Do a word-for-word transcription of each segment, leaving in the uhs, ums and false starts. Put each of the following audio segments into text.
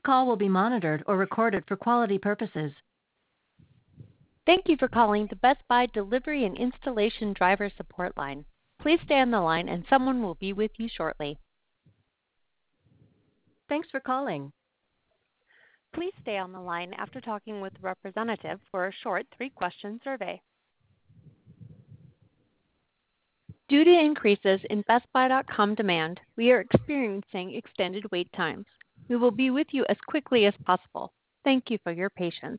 call will be monitored or recorded for quality purposes. Thank you for calling the Best Buy Delivery and Installation Driver Support Line. Please stay on the line and someone will be with you shortly. Thanks for calling. Please stay on the line after talking with a representative for a short three-question survey. Due to increases in Best Buy dot com demand, we are experiencing extended wait times. We will be with you as quickly as possible. Thank you for your patience.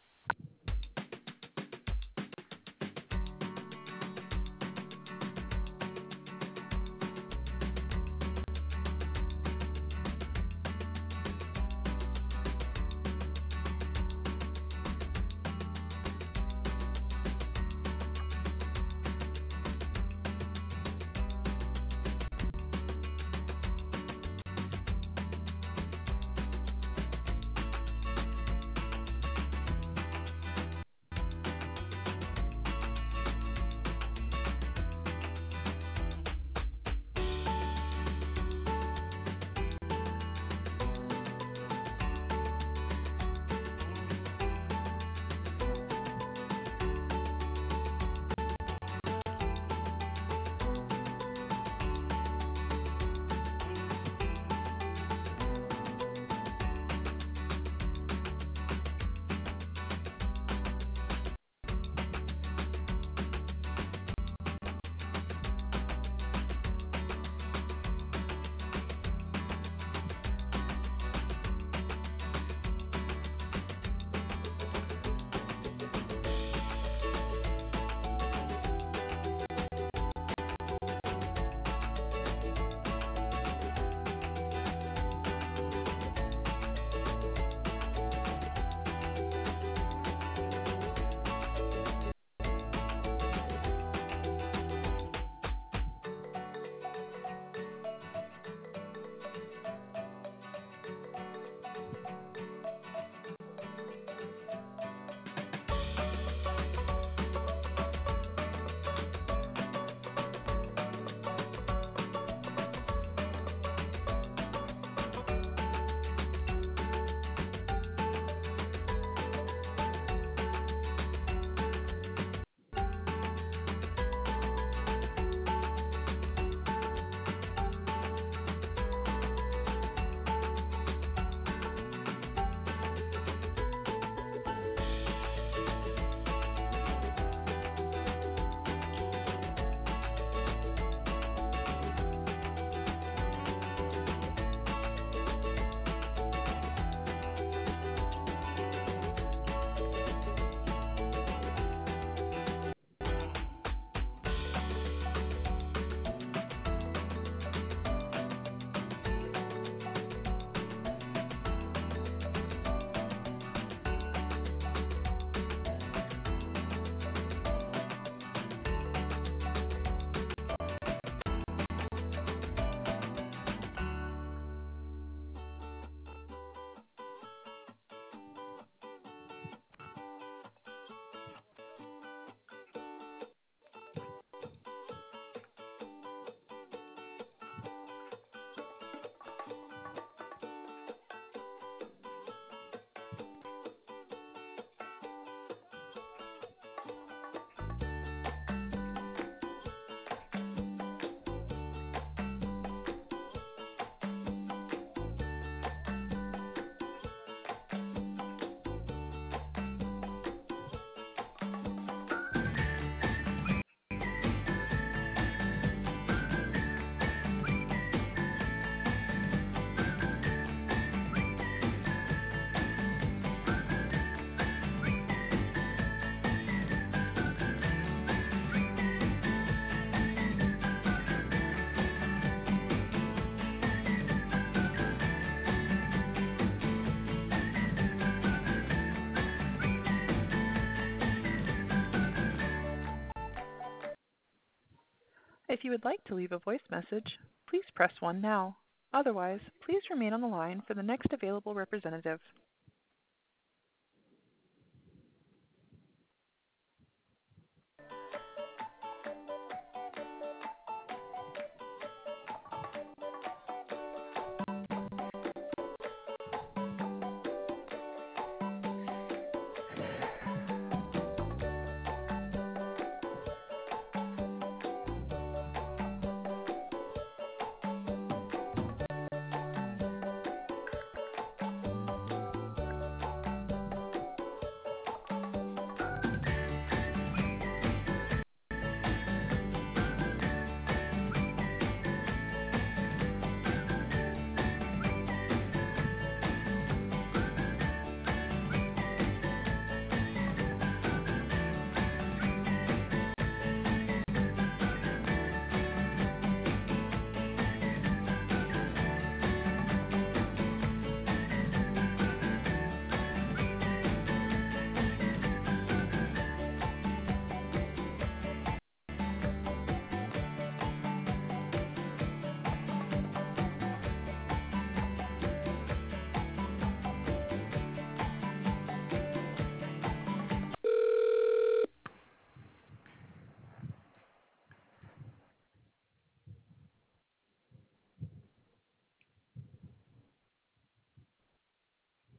If you would like to leave a voice message, please press one now. Otherwise, please remain on the line for the next available representative.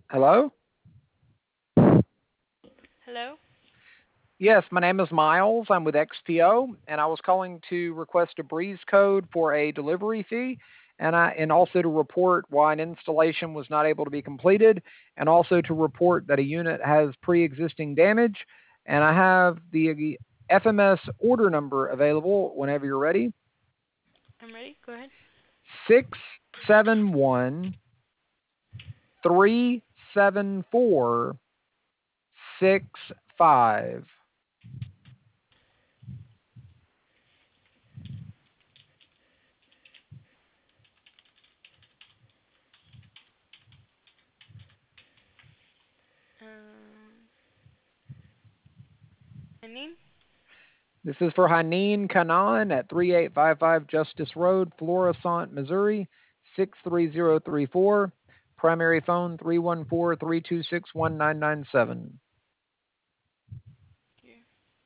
Hello? Hello? Yes, my name is Miles. I'm with X P O, and I was calling to request a breeze code for a delivery fee, and I and also to report why an installation was not able to be completed, and also to report that a unit has pre-existing damage. And I have the F M S order number available whenever you're ready. I'm ready. Go ahead. Six seven one three seven four six five. Um, my name? This is for Haneen Kanan at thirty-eight fifty-five Justice Road, Florissant, Missouri, six three zero three four. Primary phone three one four, three two six, one nine nine seven. Yeah.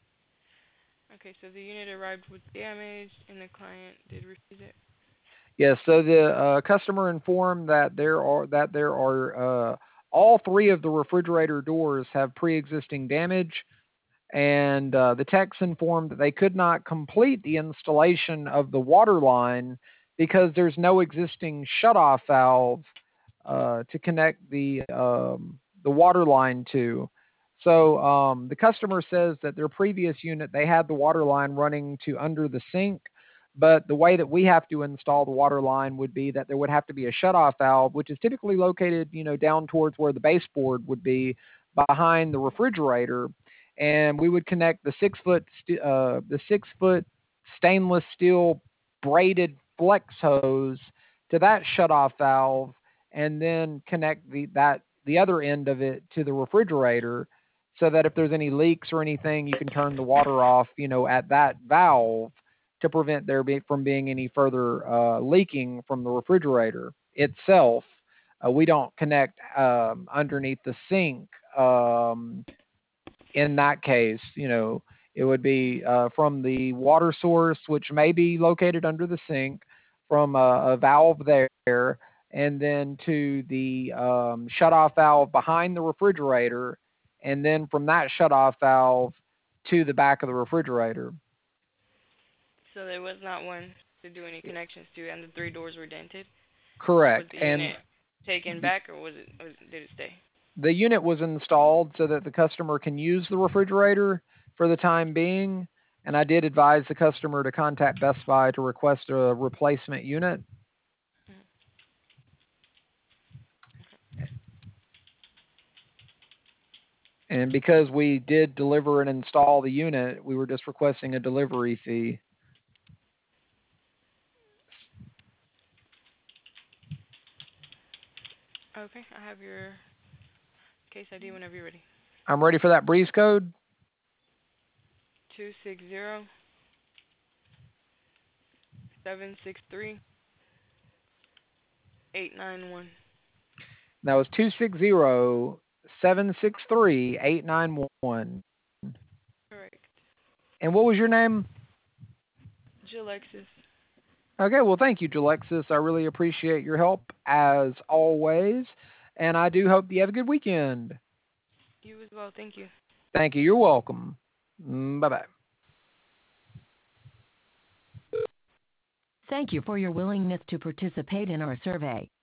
Okay, so the unit arrived with damage and the client did refuse it. Yes, so the uh, customer informed that there are that there are uh, all three of the refrigerator doors have pre-existing damage, and uh, the techs informed that they could not complete the installation of the water line because there's no existing shutoff valve uh, to connect the um, the water line to. So um, the customer says that their previous unit, they had the water line running to under the sink, but the way that we have to install the water line would be that there would have to be a shutoff valve, which is typically located, you know, down towards where the baseboard would be behind the refrigerator, and we would connect the six foot st- uh, the six foot stainless steel braided flex hose to that shutoff valve, and then connect the that the other end of it to the refrigerator, so that if there's any leaks or anything, you can turn the water off, you know, at that valve to prevent there be, from being any further uh, leaking from the refrigerator itself. Uh, we don't connect um, underneath the sink. Um, in that case, you know, it would be uh, from the water source, which may be located under the sink, from a, a valve there, and then to the um, shutoff valve behind the refrigerator, and then from that shutoff valve to the back of the refrigerator. So there was not one to do any connections to, and the three doors were dented? Was Correct. the And unit taken back, or was it, or did it stay? the unit was installed so that the customer can use the refrigerator for the time being. And I did advise the customer to contact Best Buy to request a replacement unit. And because we did deliver and install the unit, we were just requesting a delivery fee. Okay, I have your case I D whenever you're ready. I'm ready for that breeze code. Two six zero seven six three eight nine one. That was two six zero, seven six three, eight nine one. Correct. And what was your name? Jalexis. Okay, well, thank you, Jalexis. I really appreciate your help, as always. And I do hope you have a good weekend. You as well. Thank you. Thank you. You're welcome. Mm, bye-bye. Thank you for your willingness to participate in our survey.